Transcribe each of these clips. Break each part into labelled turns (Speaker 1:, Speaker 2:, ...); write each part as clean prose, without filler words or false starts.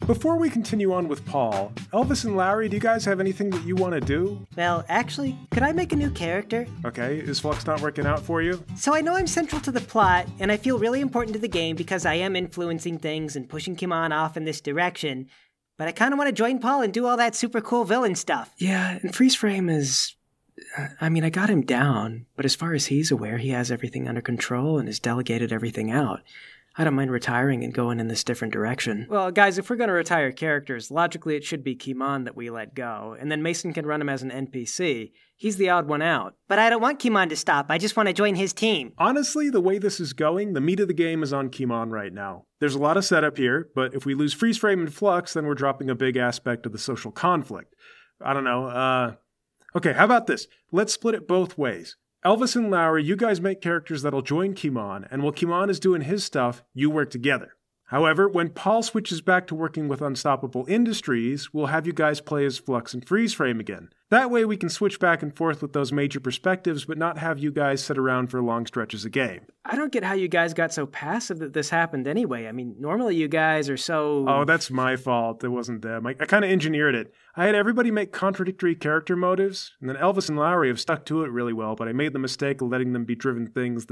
Speaker 1: Before we continue on with Paul, Elvis and Lowry, do you guys have anything that you want to do?
Speaker 2: Well, actually, could I make a new character?
Speaker 1: Okay, is Flux not working out for you?
Speaker 2: So I know I'm central to the plot, and I feel really important to the game because I am influencing things and pushing Kimon off in this direction, but I kind of want to join Paul and do all that super cool villain stuff.
Speaker 3: Yeah, and Freeze Frame is... I got him down, but as far as he's aware, he has everything under control and has delegated everything out. I don't mind retiring and going in this different direction.
Speaker 4: Well, guys, if we're going to retire characters, logically it should be Kimon that we let go, and then Mason can run him as an NPC. He's the odd one out.
Speaker 2: But I don't want Kimon to stop, I just want to join his team.
Speaker 1: Honestly, the way this is going, the meat of the game is on Kimon right now. There's a lot of setup here, but if we lose Freeze Frame and Flux, then we're dropping a big aspect of the social conflict. I don't know, Okay, how about this? Let's split it both ways. Elvis and Lowry, you guys make characters that'll join Kimon, and while Kimon is doing his stuff, you work together. However, when Paul switches back to working with Unstoppable Industries, we'll have you guys play as Flux and Freeze Frame again. That way we can switch back and forth with those major perspectives, but not have you guys sit around for long stretches of game.
Speaker 4: I don't get how you guys got so passive that this happened anyway. I mean, normally you guys are so...
Speaker 1: Oh, that's my fault. It wasn't them. I kind of engineered it. I had everybody make contradictory character motives, and then Elvis and Lowry have stuck to it really well, but I made the mistake of letting them be driven things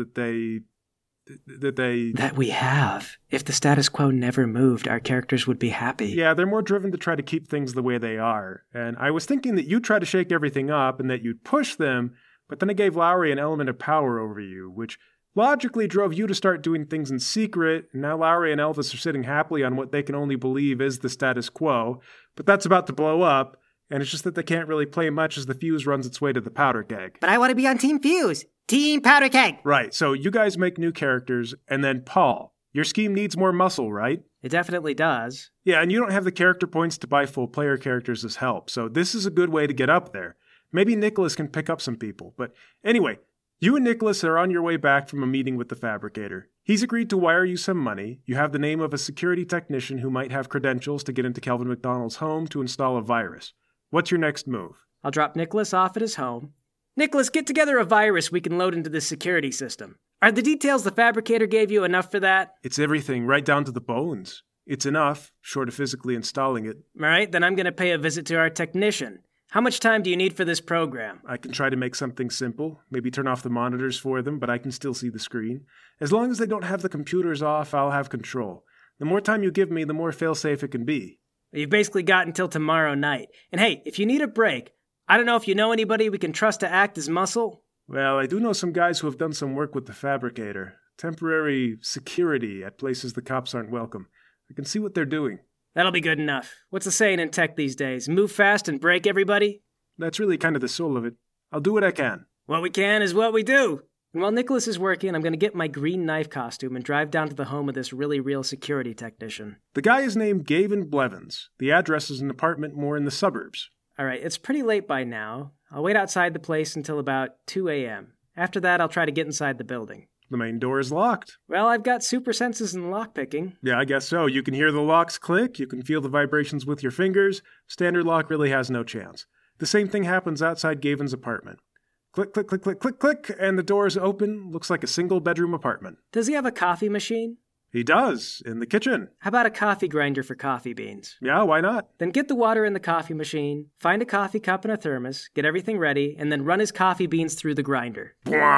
Speaker 3: That we have. If the status quo never moved, our characters would be happy.
Speaker 1: Yeah, they're more driven to try to keep things the way they are. And I was thinking that you'd try to shake everything up and that you'd push them, but then I gave Lowry an element of power over you, which logically drove you to start doing things in secret, and now Lowry and Elvis are sitting happily on what they can only believe is the status quo, but that's about to blow up, and it's just that they can't really play much as the fuse runs its way to the powder keg.
Speaker 2: But I want to be on Team Fuse! Team Powder Keg!
Speaker 1: Right, so you guys make new characters, and then Paul, your scheme needs more muscle, right?
Speaker 4: It definitely does.
Speaker 1: Yeah, and you don't have the character points to buy full player characters as help, so this is a good way to get up there. Maybe Nicholas can pick up some people, but anyway, you and Nicholas are on your way back from a meeting with the Fabricator. He's agreed to wire you some money. You have the name of a security technician who might have credentials to get into Kelvin McDonald's home to install a virus. What's your next move?
Speaker 4: I'll drop Nicholas off at his home. Nicholas, get together a virus we can load into this security system. Are the details the Fabricator gave you enough for that?
Speaker 1: It's everything, right down to the bones. It's enough, short of physically installing it.
Speaker 4: All right, then I'm going to pay a visit to our technician. How much time do you need for this program?
Speaker 1: I can try to make something simple, maybe turn off the monitors for them, but I can still see the screen. As long as they don't have the computers off, I'll have control. The more time you give me, the more fail-safe it can be.
Speaker 4: You've basically got until tomorrow night. And hey, if you need a break, I don't know if you know anybody we can trust to act as muscle.
Speaker 1: Well, I do know some guys who have done some work with the Fabricator. Temporary security at places the cops aren't welcome. I can see what they're doing.
Speaker 4: That'll be good enough. What's the saying in tech these days? Move fast and break everybody?
Speaker 1: That's really kind of the soul of it. I'll do what I can.
Speaker 4: What we can is what we do. And while Nicholas is working, I'm going to get my green knife costume and drive down to the home of this really real security technician.
Speaker 1: The guy is named Gavin Blevins. The address is an apartment more in the suburbs.
Speaker 4: All right, it's pretty late by now. I'll wait outside the place until about 2 a.m. After that, I'll try to get inside the building.
Speaker 1: The main door is locked.
Speaker 4: Well, I've got super senses in lockpicking.
Speaker 1: Yeah, I guess so. You can hear the locks click, you can feel the vibrations with your fingers. Standard lock really has no chance. The same thing happens outside Gavin's apartment. Click, click, click, click, click, click, and the door is open. Looks like a single-bedroom apartment.
Speaker 4: Does he have a coffee machine?
Speaker 1: He does, in the kitchen.
Speaker 4: How about a coffee grinder for coffee beans?
Speaker 1: Yeah, why not?
Speaker 4: Then get the water in the coffee machine, find a coffee cup and a thermos, get everything ready, and then run his coffee beans through the grinder.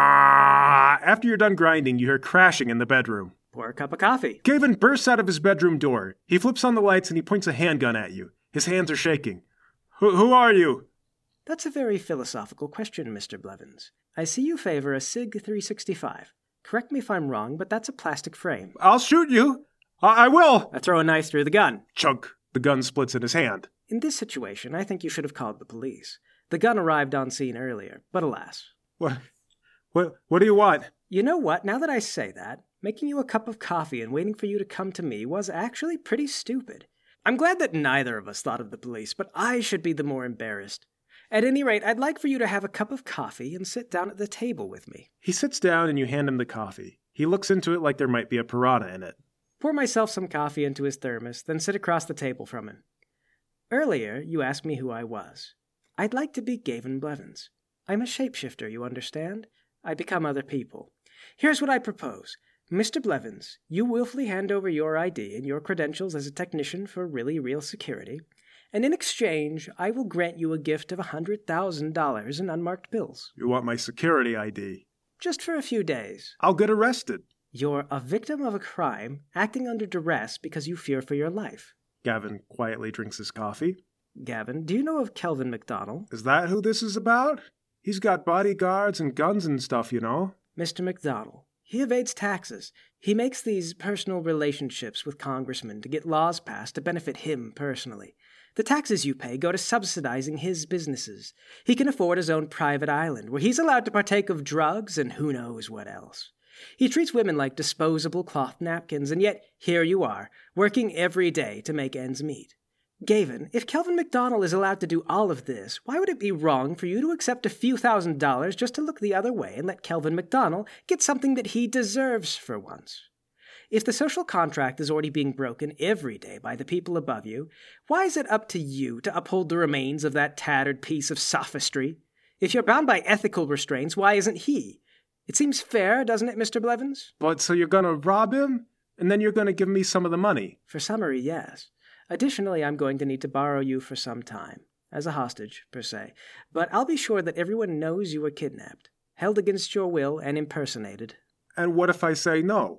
Speaker 1: After you're done grinding, you hear crashing in the bedroom.
Speaker 4: Pour a cup of coffee.
Speaker 1: Gavin bursts out of his bedroom door. He flips on the lights and he points a handgun at you. His hands are shaking. Who are you?
Speaker 4: That's a very philosophical question, Mr. Blevins. I see you favor a SIG 365. Correct me if I'm wrong, but that's a plastic frame.
Speaker 1: I'll shoot you. I will.
Speaker 4: I throw a knife through the gun.
Speaker 1: Chunk. The gun splits in his hand.
Speaker 4: In this situation, I think you should have called the police. The gun arrived on scene earlier, but alas.
Speaker 1: What do you want?
Speaker 4: You know what? Now that I say that, making you a cup of coffee and waiting for you to come to me was actually pretty stupid. I'm glad that neither of us thought of the police, but I should be the more embarrassed. At any rate, I'd like for you to have a cup of coffee and sit down at the table with me.
Speaker 1: He sits down and you hand him the coffee. He looks into it like there might be a piranha in it.
Speaker 4: Pour myself some coffee into his thermos, then sit across the table from him. Earlier, you asked me who I was. I'd like to be Gavin Blevins. I'm a shapeshifter, you understand? I become other people. Here's what I propose. Mr. Blevins, you willfully hand over your ID and your credentials as a technician for Really Real Security, and in exchange, I will grant you a gift of $100,000 in unmarked bills.
Speaker 1: You want my security ID?
Speaker 4: Just for a few days.
Speaker 1: I'll get arrested.
Speaker 4: You're a victim of a crime, acting under duress because you fear for your life.
Speaker 1: Gavin quietly drinks his coffee.
Speaker 4: Gavin, do you know of Kelvin McDonald?
Speaker 1: Is that who this is about? He's got bodyguards and guns and stuff, you know.
Speaker 4: Mr. McDonald. He evades taxes. He makes these personal relationships with congressmen to get laws passed to benefit him personally. The taxes you pay go to subsidizing his businesses. He can afford his own private island, where he's allowed to partake of drugs and who knows what else. He treats women like disposable cloth napkins, and yet here you are, working every day to make ends meet. Gavin, if Kelvin McDonald is allowed to do all of this, why would it be wrong for you to accept a few $1,000s just to look the other way and let Kelvin McDonald get something that he deserves for once? If the social contract is already being broken every day by the people above you, why is it up to you to uphold the remains of that tattered piece of sophistry? If you're bound by ethical restraints, why isn't he? It seems fair, doesn't it, Mr. Blevins?
Speaker 1: But so you're going to rob him? And then you're going to give me some of the money?
Speaker 4: For summary, yes. Additionally, I'm going to need to borrow you for some time, as a hostage, per se. But I'll be sure that everyone knows you were kidnapped, held against your will, and impersonated.
Speaker 1: And what if I say no?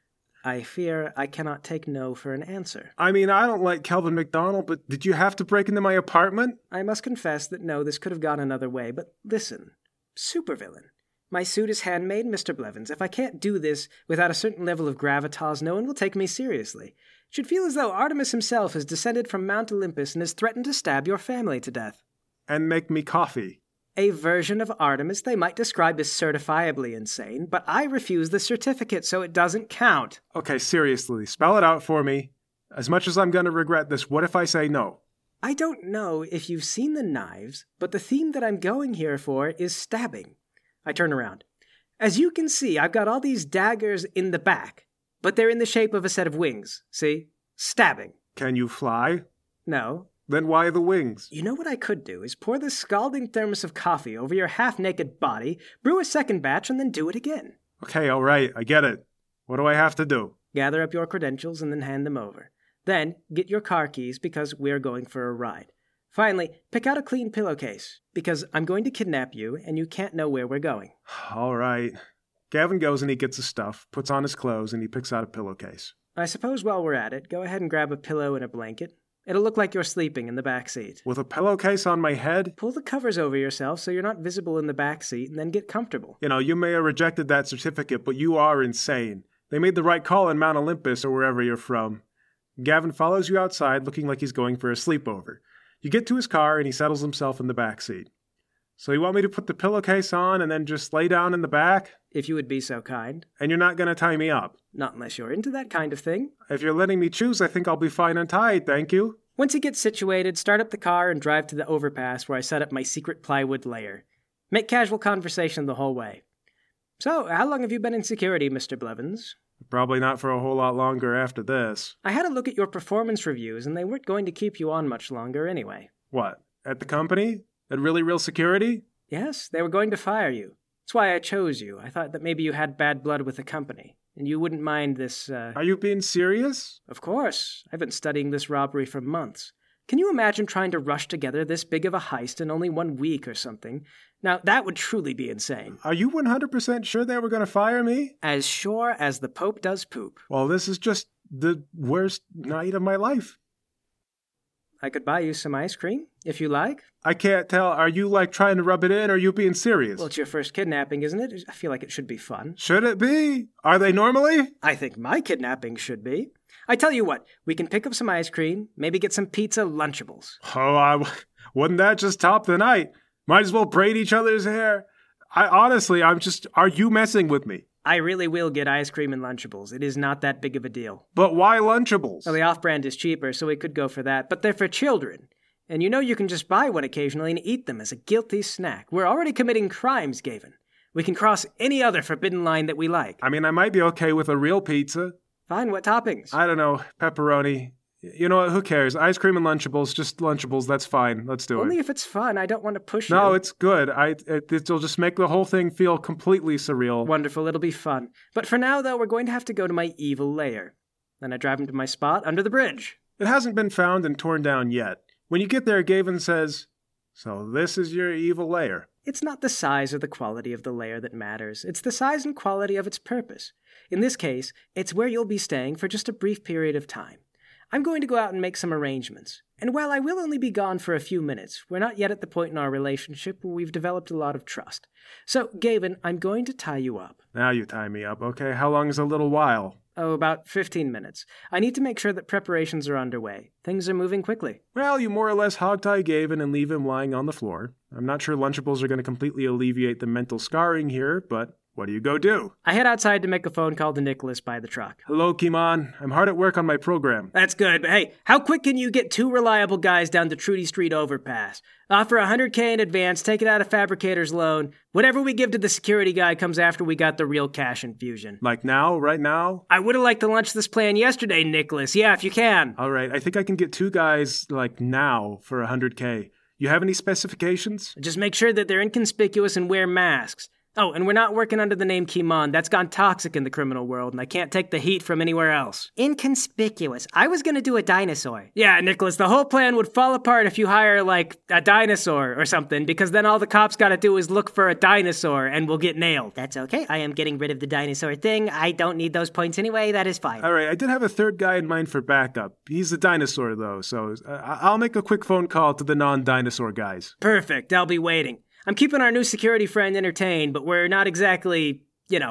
Speaker 4: I fear I cannot take no for an answer.
Speaker 1: I mean, I don't like Kelvin McDonald, but did you have to break into my apartment?
Speaker 4: I must confess that no, this could have gone another way, but listen. Supervillain. My suit is handmade, Mr. Blevins. If I can't do this without a certain level of gravitas, no one will take me seriously. It should feel as though Artemis himself has descended from Mount Olympus and has threatened to stab your family to death.
Speaker 1: And make me coffee.
Speaker 4: A version of Artemis they might describe as certifiably insane, but I refuse the certificate, so it doesn't count.
Speaker 1: Okay, seriously, spell it out for me. As much as I'm going to regret this, what if I say no?
Speaker 4: I don't know if you've seen the knives, but the theme that I'm going here for is stabbing. I turn around. As you can see, I've got all these daggers in the back, but they're in the shape of a set of wings. See? Stabbing.
Speaker 1: Can you fly?
Speaker 4: No.
Speaker 1: Then why the wings?
Speaker 4: You know what I could do is pour this scalding thermos of coffee over your half-naked body, brew a second batch, and then do it again.
Speaker 1: Okay, all right, I get it. What do I have to do?
Speaker 4: Gather up your credentials and then hand them over. Then, get your car keys because we're going for a ride. Finally, pick out a clean pillowcase, because I'm going to kidnap you, and you can't know where we're going.
Speaker 1: All right. Gavin goes and he gets his stuff, puts on his clothes, and he picks out a pillowcase.
Speaker 4: I suppose while we're at it, go ahead and grab a pillow and a blanket. It'll look like you're sleeping in the back seat.
Speaker 1: With a pillowcase on my head?
Speaker 4: Pull the covers over yourself so you're not visible in the back seat, and then get comfortable.
Speaker 1: You know, you may have rejected that certificate, but you are insane. They made the right call in Mount Olympus or wherever you're from. Gavin follows you outside looking like he's going for a sleepover. You get to his car and he settles himself in the back seat. So you want me to put the pillowcase on and then just lay down in the back?
Speaker 4: If you would be so kind.
Speaker 1: And you're not going to tie me up?
Speaker 4: Not unless you're into that kind of thing.
Speaker 1: If you're letting me choose, I think I'll be fine untied, thank you.
Speaker 4: Once you get situated, start up the car and drive to the overpass where I set up my secret plywood lair. Make casual conversation the whole way. So, how long have you been in security, Mr. Blevins?
Speaker 1: Probably not for a whole lot longer after this.
Speaker 4: I had a look at your performance reviews, and they weren't going to keep you on much longer anyway.
Speaker 1: What? At the company? At Really Real Security?
Speaker 4: Yes, they were going to fire you. That's why I chose you. I thought that maybe you had bad blood with the company, and you wouldn't mind this,
Speaker 1: Are you being serious?
Speaker 4: Of course. I've been studying this robbery for months. Can you imagine trying to rush together this big of a heist in only 1 week or something? Now, that would truly be insane.
Speaker 1: Are you 100% sure they were going to fire me?
Speaker 4: As sure as the Pope does poop.
Speaker 1: Well, this is just the worst night of my life.
Speaker 4: I could buy you some ice cream, if you like.
Speaker 1: I can't tell. Are you, trying to rub it in, or are you being serious?
Speaker 4: Well, it's your first kidnapping, isn't it? I feel like it should be fun.
Speaker 1: Should it be? Are they normally?
Speaker 4: I think my kidnapping should be. I tell you what, we can pick up some ice cream, maybe get some pizza Lunchables.
Speaker 1: Oh, wouldn't that just top the night? Might as well braid each other's hair. Are you messing with me?
Speaker 4: I really will get ice cream and Lunchables. It is not that big of a deal.
Speaker 1: But why Lunchables?
Speaker 4: Well, the off-brand is cheaper, so we could go for that. But they're for children. And you know you can just buy one occasionally and eat them as a guilty snack. We're already committing crimes, Gavin. We can cross any other forbidden line that we like.
Speaker 1: I mean, I might be okay with a real pizza.
Speaker 4: Fine, what toppings?
Speaker 1: I don't know, pepperoni. You know what? Who cares? Ice cream and Lunchables, just Lunchables. That's fine. Let's do
Speaker 4: Only
Speaker 1: it.
Speaker 4: if it's fun. I don't want to push you.
Speaker 1: No, it's good. It'll just make the whole thing feel completely surreal.
Speaker 4: Wonderful, it'll be fun. But for now, though, we're going to have to go to my evil lair. Then I drive him to my spot under the bridge.
Speaker 1: It hasn't been found and torn down yet. When you get there, Gavin says, "So this is your evil lair."
Speaker 4: It's not the size or the quality of the lair that matters. It's the size and quality of its purpose. In this case, it's where you'll be staying for just a brief period of time. I'm going to go out and make some arrangements. And while I will only be gone for a few minutes, we're not yet at the point in our relationship where we've developed a lot of trust. So, Gavin, I'm going to tie you up.
Speaker 1: Now you tie me up, okay? How long is a little while?
Speaker 4: Oh, about 15 minutes. I need to make sure that preparations are underway. Things are moving quickly.
Speaker 1: Well, you more or less hogtie Gavin and leave him lying on the floor. I'm not sure Lunchables are going to completely alleviate the mental scarring here, but what do you go do?
Speaker 4: I head outside to make a phone call to Nicholas by the truck.
Speaker 1: Hello, Kimon. I'm hard at work on my program.
Speaker 4: That's good, but hey, how quick can you get 2 reliable guys down to Trudy Street overpass? Offer $100K in advance, take it out of fabricator's loan. Whatever we give to the security guy comes after we got the real cash infusion.
Speaker 1: Like now, right now?
Speaker 4: I would have liked to launch this plan yesterday, Nicholas. Yeah, if you can.
Speaker 1: All right, I think I can get 2 guys, like now, for $100K. You have any specifications?
Speaker 4: Just make sure that they're inconspicuous and wear masks. Oh, and we're not working under the name Kimon. That's gone toxic in the criminal world, and I can't take the heat from anywhere else.
Speaker 2: Inconspicuous. I was gonna do a dinosaur.
Speaker 4: Yeah, Nicholas, the whole plan would fall apart if you hire, like, a dinosaur or something, because then all the cops gotta do is look for a dinosaur, and we'll get nailed.
Speaker 2: That's okay. I am getting rid of the dinosaur thing. I don't need those points anyway. That is fine.
Speaker 1: All right, I did have a third guy in mind for backup. He's a dinosaur, though, so I'll make a quick phone call to the non-dinosaur guys.
Speaker 4: Perfect. I'll be waiting. I'm keeping our new security friend entertained, but we're not exactly,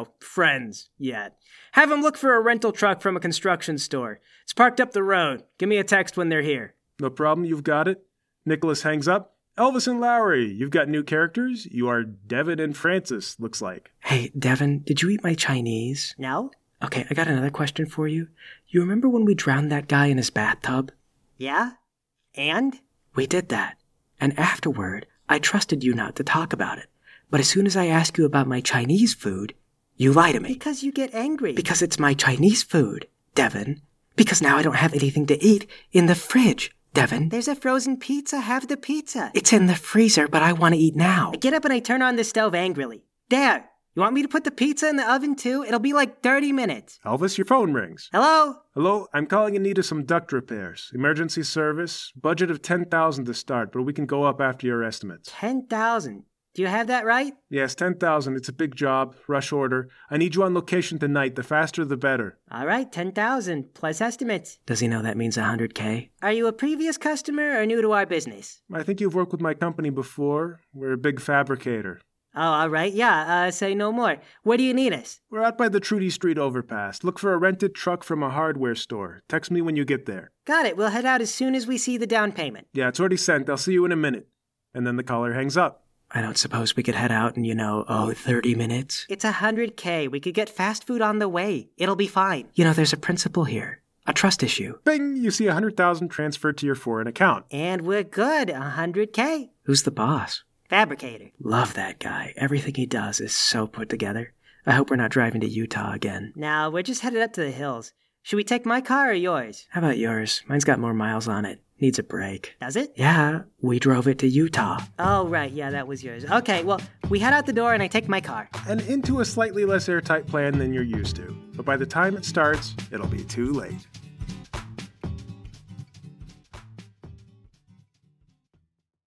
Speaker 4: friends yet. Have him look for a rental truck from a construction store. It's parked up the road. Give me a text when they're here.
Speaker 1: No problem, you've got it. Nicholas hangs up. Elvis and Lowry, you've got new characters. You are Devin and Francis, looks like.
Speaker 3: Hey, Devin, did you eat my Chinese?
Speaker 2: No?
Speaker 3: Okay, I got another question for you. You remember when we drowned that guy in his bathtub?
Speaker 2: Yeah? And?
Speaker 3: We did that. And afterward, I trusted you not to talk about it. But as soon as I ask you about my Chinese food, you lie to me.
Speaker 2: Because you get angry.
Speaker 3: Because it's my Chinese food, Devin. Because now I don't have anything to eat in the fridge, Devin.
Speaker 2: There's a frozen pizza. Have the pizza.
Speaker 3: It's in the freezer, but I want to eat now.
Speaker 2: I get up and I turn on the stove angrily. There. You want me to put the pizza in the oven too? It'll be like 30 minutes.
Speaker 1: Elvis, your phone rings.
Speaker 2: Hello?
Speaker 1: Hello, I'm calling in need of some duct repairs. Emergency service. Budget of $10,000 to start, but we can go up after your estimates.
Speaker 2: 10,000. Do you have that right?
Speaker 1: Yes, 10,000. It's a big job. Rush order. I need you on location tonight. The faster, the better.
Speaker 2: All right, 10,000 plus estimates.
Speaker 3: Does he know that means $100K?
Speaker 2: Are you a previous customer or new to our business?
Speaker 1: I think you've worked with my company before. We're a big fabricator.
Speaker 2: Oh, all right. Yeah, say no more. Where do you need us?
Speaker 1: We're out by the Trudy Street overpass. Look for a rented truck from a hardware store. Text me when you get there.
Speaker 2: Got it. We'll head out as soon as we see the down payment.
Speaker 1: Yeah, it's already sent. I'll see you in a minute. And then the caller hangs up.
Speaker 3: I don't suppose we could head out in, 30 minutes?
Speaker 2: It's $100K. We could get fast food on the way. It'll be fine.
Speaker 3: There's a principle here. A trust issue.
Speaker 1: Bing! You see $100,000 transferred to your foreign account.
Speaker 2: And we're good. $100K.
Speaker 3: Who's the boss?
Speaker 2: Fabricator.
Speaker 3: Love that guy. Everything he does is so put together. I hope we're not driving to Utah again.
Speaker 2: No, we're just headed up to the hills. Should we take my car or yours?
Speaker 3: How about yours? Mine's got more miles on it. Needs a break.
Speaker 2: Does it?
Speaker 3: Yeah, we drove it to Utah.
Speaker 2: Oh, right. Yeah, that was yours. Okay, well, we head out the door and I take my car.
Speaker 1: And into a slightly less airtight plan than you're used to. But by the time it starts, it'll be too late.